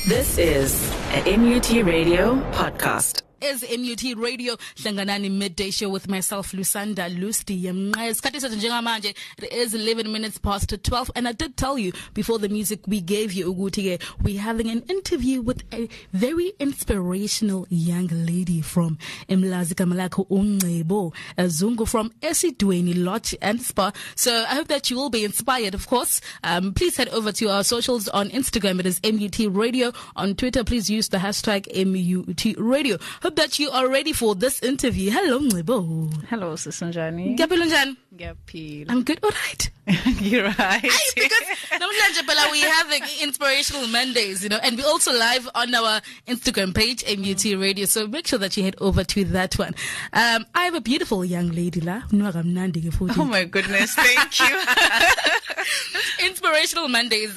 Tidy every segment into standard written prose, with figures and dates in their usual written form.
This is a MUT Radio podcast. Is MUT Radio Hlanganani Midday Show with myself, Lusanda Lusty Yamnga. It is 11 minutes past 12, and I did tell you before the music we gave you, Ugutige, we're having an interview with a very inspirational young lady from Mlazi Kamalako Unebo Zungu from Esidweni Lodge and Spa. So I hope that you will be inspired, of course. Please head over to our socials on Instagram. It is MUT Radio. On Twitter, please use the hashtag MUT Radio. Hope that you are ready for this interview. Hello, Mlibo. Hello, Sisunjani. I'm good, all right. You're right. Because we're having inspirational Mondays, and we're also live on our Instagram page, MUT Radio. So make sure that you head over to that one. I have a beautiful young lady, la. Oh my goodness, thank you. Inspirational Mondays.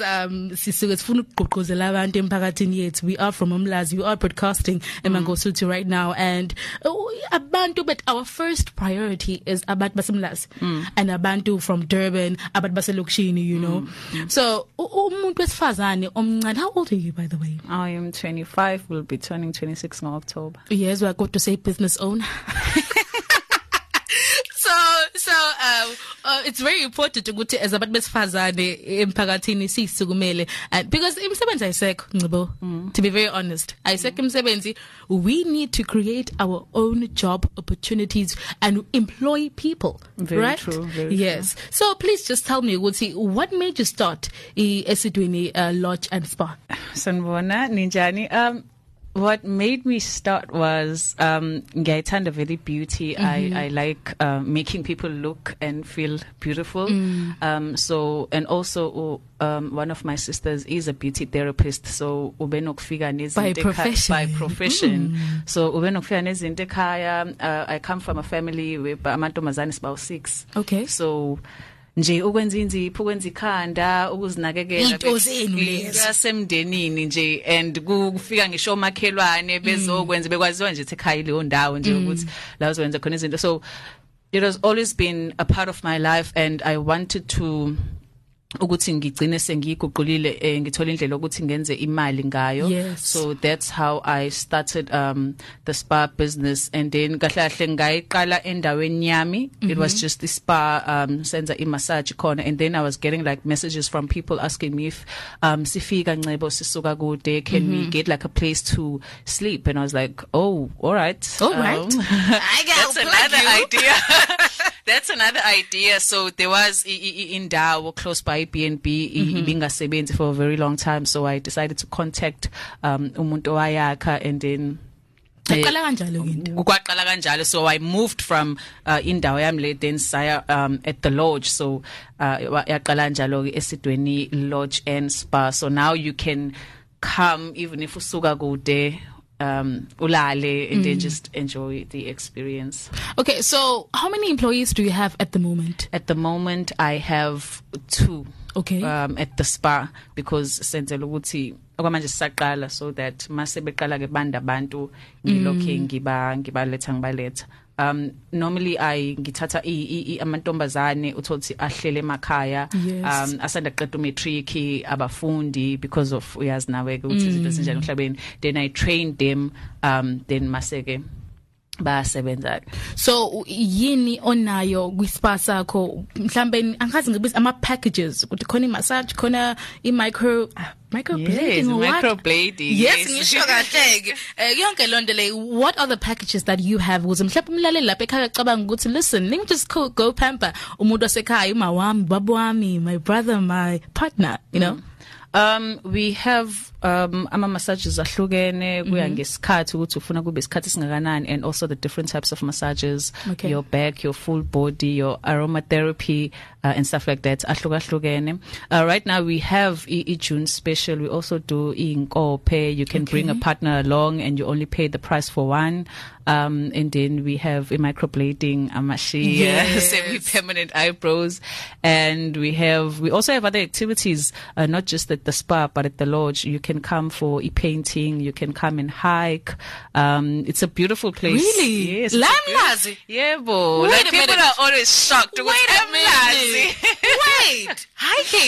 We are from Umlazi. We are broadcasting Mangosuthu right now, and Abantu. But our first priority is Abat Basimlas and Abantu from Durban, Abat Baselukshini, So, how old are you, by the way? I am 25. Will be turning 26 in October. Yes, we are going to say business owner. So it's very important to go to as abantu besifazane emphakathini sisukumele, because imsebenzi ayisekho, to be very honest, ayisekho imsebenzi. We need to create our own job opportunities and employ people. Very right? True. Very yes. True. So please just tell me, what made you start Esidweni Lodge and Spa? Sanbona Ninjani. What made me start was ngiyayithanda very beauty. I like making people look and feel beautiful. So, and also one of my sisters is a beauty therapist. So by profession. So I come from a family with amantombazane is about 6. Okay. So nje ukwenza inzipho ukwenza ikhanda ukuzinakekela yasemndenini nje, and kufika ngisho omakhelwane bezokwenza bekwaziwa nje ekhaya leyo ndawo nje ukuthi la uzokwenza khona izinto. So it has always been a part of my life, and I wanted to ukuthi ngigcine sengiguqulile ngithola indlela ukuthi ngenze imali ngayo. Yes. So that's how I started the spa business, and then kahle kahle ngayiqala endaweni yami. It was just the spa senza massage khona, and then I was getting like messages from people asking me if sifika Ncebo sisuka kude, can we get like a place to sleep? And I was like, oh, all right. That's another idea. That's another idea. So there was in Dawo close by B&B ibingasebenzi for a very long time. So I decided to contact umuntu owayakha, and then so I moved from indawo yami then saya at the lodge. So yaqala njalo Esidweni Lodge and Spa. So now you can come even if usuka kude, ulale, and then just enjoy the experience. Okay, so how many employees do you have at the moment? At the moment, I have 2. Okay. At the spa, because senzela ukuthi okwamanje sisaqala, so that mase beqala ke banda abantu ngilokhe ngibaletha. Normally ngithatha amantombazane uthothi ahlele emakhaya, asanda qeda matric abafundi, because of uyazi nawe ukuthi izinto ezinjani emhlabeni. Then I trained them, then maseke basebenza. So yini onayo kwispa sakho mhlambe angazi ngibiza ama packages ukuthi khona massage, khona microblading, microblading. Yes, ngisho kahle yonke lonto le. What are the packages that you have? Ukuze mhlawumbe umlaleli lapha ekhaya cabanga ukuthi listen, let me just go pamper umuntu osekhaya, uma wami, baba wami, my brother, my partner, We have ama massages ahlukene kuya ngesikhathi ukuthi ufuna kube isikhathi singakanani, and also the different types of massages, your back, your full body, your aromatherapy, and stuff like that. Ahlukene. Right now we have June special. We also do inkope. You can bring a partner along and you only pay the price for one. And then we have a microblading, amashi, semi-permanent eyebrows, and we also have other activities, not just at the spa but at the lodge. You can come for painting, you can come and hike. It's a beautiful place. Really? Yes. Lamlazi? Yeah, boy. Like, people are always shocked. Wait a minute. Wait, hiking?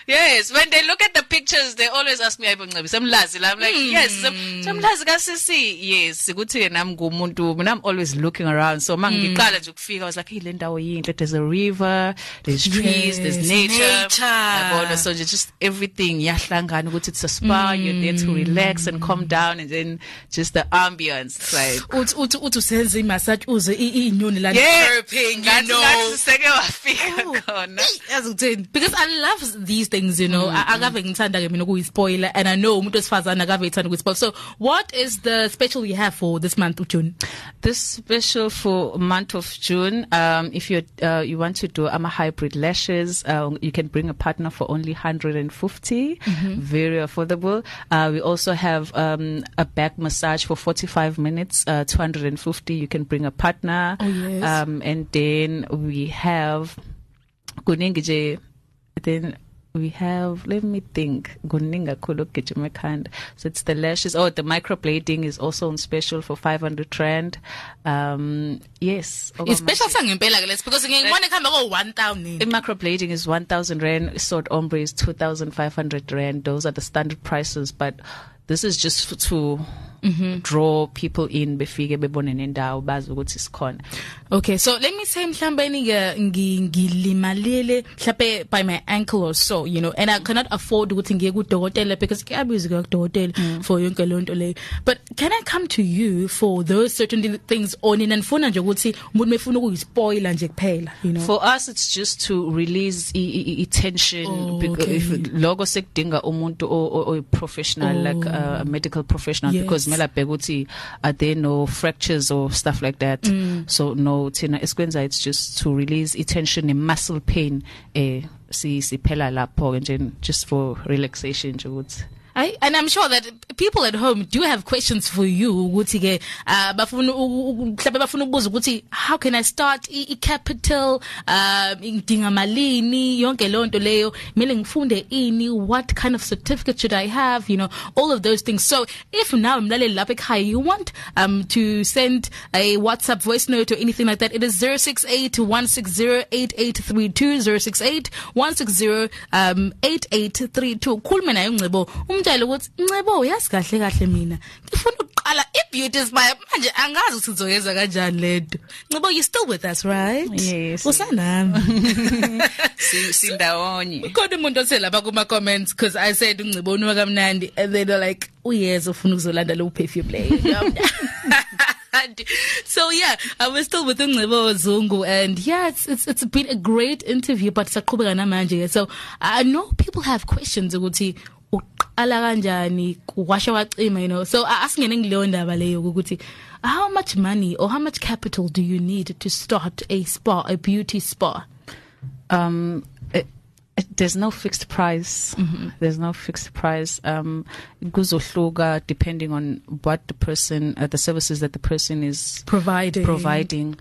Yes, when they look at the pictures, they always ask me, "Samlazi." I'm like, "Yes, Samlazi kasisi." Yes, ukuthi nami ngumuntu, I'm always looking around. So mangiqala nje ukufika, I was like, "Hey, le ndawo yinhle. There's a river, there's trees, there's nature." So just everything yahlangana ukuthi it's a spa, you're there to relax and calm down, and then just the ambience. It's like uthi usenze massage uze inyoni la chirping, because I love these things, you know. Akave ngithanda ke mina ukuyispoiler, and I know umuntu osifazana akave ithanda ukuyispoil. So what is the special you have for this month of June? This special for month of June, if you want to do hybrid lashes, you can bring a partner for only 150, very affordable. We also have a back massage for 45 minutes, 250. You can bring a partner. Oh, yes. And then we have let me think, so it's the lashes. The microblading is also on special for 500 rand. Yes, it's special because ngibona 1000. Microblading is 1000 rand, sword ombre is 2500 rand. Those are the standard prices, but this is just to draw people in befike bebone nendawo bazi ukuthi sikhona. Okay, so let me say mhlambeni ngilimalele mhlape by my ankle or so, you know, and I cannot afford ukuthi ngiye kudokotela because kuyabiza kudokotela for yonke lonto le. But can I come to you for those certain things on in and funa nje ukuthi umuntu mefuna ukuyispoiler nje kuphela, you know? For us it's just to release tension, because if logo sekudinga umuntu or professional, like a medical professional, because are there no fractures or stuff like that? So no, Tina Esquenza, it's just to release tension and muscle pain. Si pela lapho, and just for relaxation. And I'm sure that people at home do have questions for you. Ukuthi ke how can I start capital ngidinga malini yonke lonto leyo mele ngifunde ini, what kind of certificate should I have, you know, all of those things. So if now mlaleli lapha ekhaya you want to send a WhatsApp voice note or anything like that, it is 068-160-8832 068-160-8832. Khuluma naye uNcebo umtshela ukuthi Ncebo yazi kahle mina ngifuna uqala ibeauty spy manje angazi ukuthi uzoyenza kanjani lento. Ncebo, you still with us, right? Yes. Usanami. Sindawonye. Kodwa umuntu othe lapha kuma comments, because I said uNcebo unuka kamnandi, and they are like uyeza ufuna ukuzolanda lo perfume play. So yeah, we're still with Ncebo Zungu, and yeah, it's been a great interview, but saqhubeka namanje. So I know people have questions ukuthi uqala kanjani kwasha wacima, you know. So asking ngileyo ndaba leyo ukuthi how much money or how much capital do you need to start a spa, a beauty spa? There's no fixed price. There's no fixed price. Kuzohluka depending on what the person, the services that the person is providing.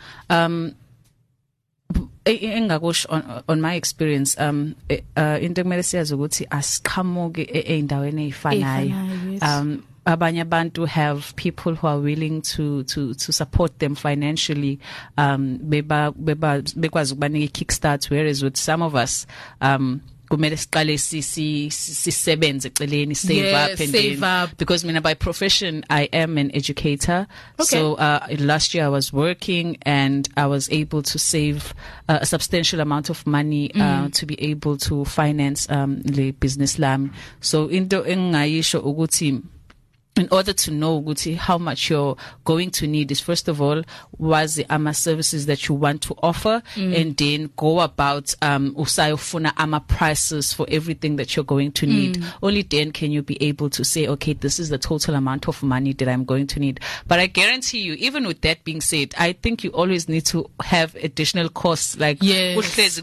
On my experience, into kumele siyazi ukuthi asiqhamuke eindaweni ezifanayo. Abanye abantu have people who are willing to support them financially, bekwazi ukubanika kickstart, whereas with some of us kumele siqale sisebenze eceleni, save up, and save up. Because mina by profession I am an educator. Okay. So last year I was working and I was able to save a substantial amount of money to be able to finance the business lam. So into engayisho ukuthi, in order to know how much you're going to need, is first of all was the AMA services that you want to offer, and then go about usayofuna AMA prices for everything that you're going to need. Only then can you be able to say, okay, this is the total amount of money that I'm going to need. But I guarantee you, even with that being said, I think you always need to have additional costs, like and you,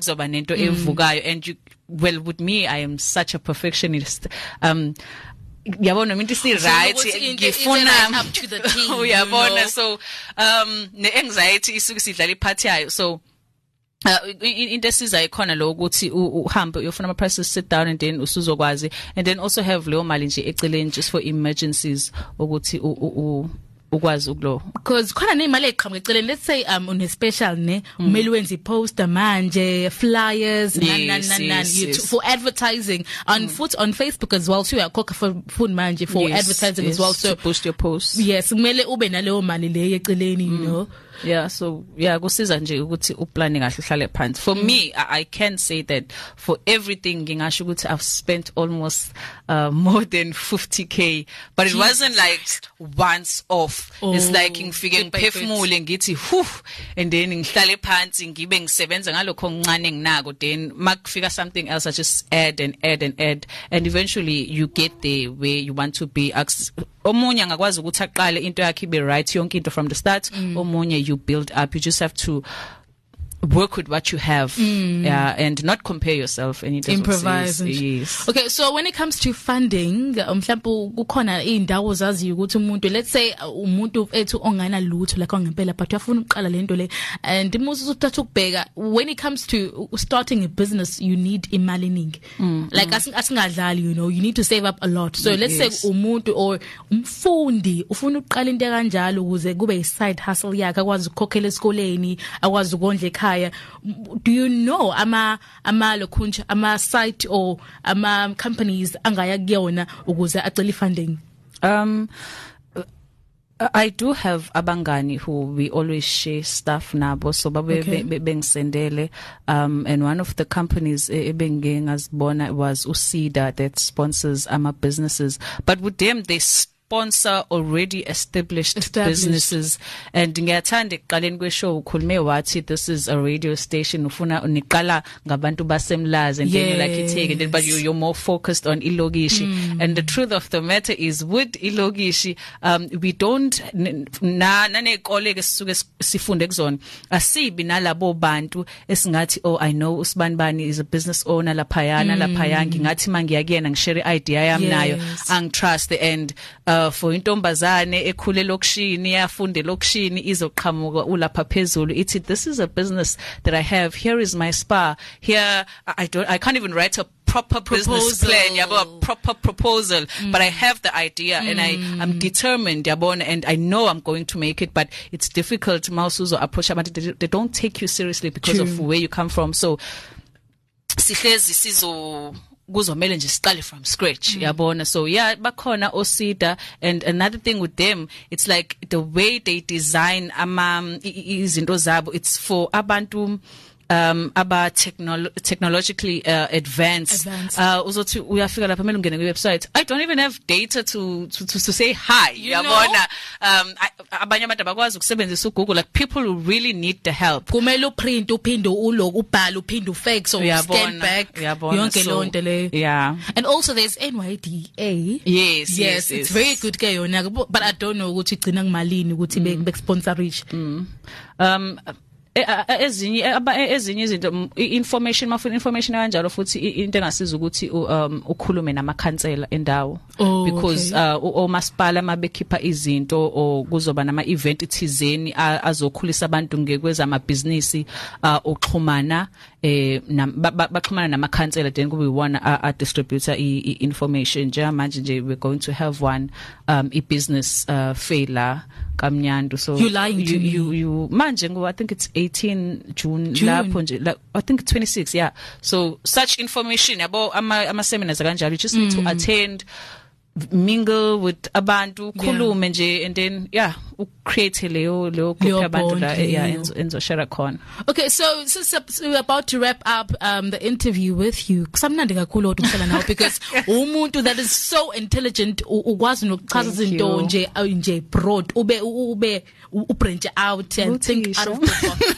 well, with me, I am such a perfectionist. Yabona minti si right ngifuna up to the team. Uyabona, so ne anxiety isuke sidlala iphathi yayo. So into esiza ikhona lo ukuthi uhambe uyofuna ama prices, sit down, and then usuzokwazi, and then also have leyo mali nje eceleni just for emergencies ukuthi ukwazi ukulo because khona nemali eqhamuka eceleni. Let's say une special ne umeli wenza iposter manje, flyers for advertising on foot on Facebook as well. So uyakhokha for food manje for advertising as well, so to boost your posts. Yes, kumele ube naleyo mali le eceleni, you know. Yeah, so kusiza nje ukuthi uplane kahle uhlale phansi. For me, I can say that for everything ngingasho ukuthi I've spent almost more than 50k, but it wasn't like once off. It's like ngifike ngiphefumule ngithi whew, and then ngihlale phansi ngibe ngisebenza ngalokho okuncane nginako, then makufika something else I just add and eventually you get there where you want to be. Omunye angakwazi ukuthi aqale into yakhe ibe right yonke into from the start. Omunye you build up. You just have to work with what you have, and not compare yourself. And improvise. Yes. Okay, so when it comes to funding, mhlawumbe kukhona indawo zaziyo ukuthi umuntu, let's say umuntu ethu ongana lutho like ongempela but uyafuna uqala lento le, and imusu uthatha ukubheka when it comes to starting a business you need imali eningi. Like asingadlali, you know, you need to save up a lot. So let's say umuntu or umfundi ufuna uqala into kanjalo ukuze kube i side hustle yakhe, akwazi ukukhokhela esikoleni, akwazi ukondla ekhaya. Do you know ama lokunja ama site or ama companies angaya kuyona ukuze acele funding? I do have abangani who we always share stuff nabo, so bengisendele and one of the companies ebengike ngazibona was Usida that sponsors ama businesses, but with them they sponsor already established businesses. And ngiyathanda ekuqaleni kweshow ukhulume wathi this is a radio station, ufuna uniqala ngabantu basemlazi, and then you like you take it, but you're more focused on ilogishi. And the truth of the matter is with ilogishi we don't nane kolege sisuke sifunde kuzona asibi nalabo bantu esingathi oh I know uSibanibani is a business owner laphayana laphayangi ngathi mangiyakuyena ngishare idea yami nayo angitrust, and for intombazane ekhule lokishini yafunde lokishini izoqhamuka ulapha phezulu ithi this is a business that I have, here is my spa, here I can't even write a proper business plan, a proper proposal, but I have the idea and I'm determined, and I know I'm going to make it, but it's difficult. Mausuzo approach about they don't take you seriously because of where you come from. So sihlezi sizo kuzomela nje siqale from scratch, yabona. So yeah, bakhona Osida, and another thing with them, it's like the way they design izinto zabo, it's for abantu aba technologically advanced. Uzothi uyafika lapha kumele ungene kwi-website, I don't even have data to say hi, yabona. Abanye abantu abakwazi ukusebenzisa uGoogle, like people who really need the help. Kumele uprint uphinde uloko ubhala uphinde ufake, so scan back yonke lonto le. Yeah. And also there's NYDA. Yes, it's very good ke yona, but I don't know ukuthi igcina kumalini ukuthi be sponsor rich. Ezinye izinto information mafuna information kanjalo futhi into engasiza ukuthi ukhulume namakhansela endawo, because omasipala mabekhipha izinto o kuzoba nama event ithizeni azokhulisa abantu ngekweza amabhizinisi oxhumana baxhumana namakhansela, then kube one a distributor information. Manje nje we're going to have one business fair la Kamnyandu. So you lying to you manje I think it's 18 June. Lapho nje, like, I think 26, yeah. So such information about ama seminars kanjalo, you just need to attend, mingle with abantu, khulume nje, and then create leyo group yabantu la enzo share khona. Okay, so we're about to wrap up the interview with you. Kusamnandi kakhulu ukuhlala nawe because umuntu that is so intelligent, ukwazi nokuchaza izinto nje broad, ube branch out and think out of the box.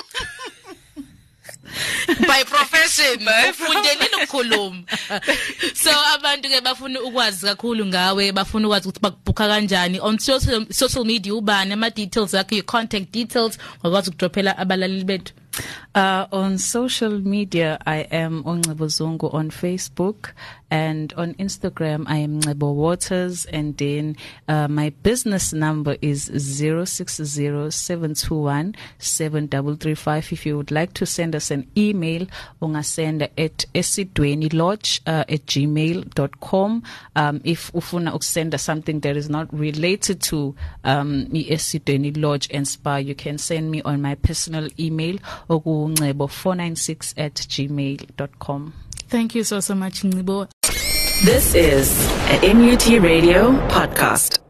By profession ufundeleni ukukhuluma. So abantu ke bafuna ukwazi kakhulu ngawe, bafuna ukwazi ukuthi bakubhuka kanjani on social media, ubani ama details akho, your contact details, wakwazi ukudrophela abalaleli bethu. On social media, I am Ncebo Zungu on Facebook, and on Instagram, I am Ncebo Waters, and then my business number is 0607217335. If you would like to send us an email, ungasenda at esidwenilodge@gmail.com. If ufuna ukusenda something that is not related to Esidweni Lodge and Spa, you can send me on my personal email oku.ncebo496@gmail.com. Thank you so much, Ncebo. This is a MUT Radio podcast.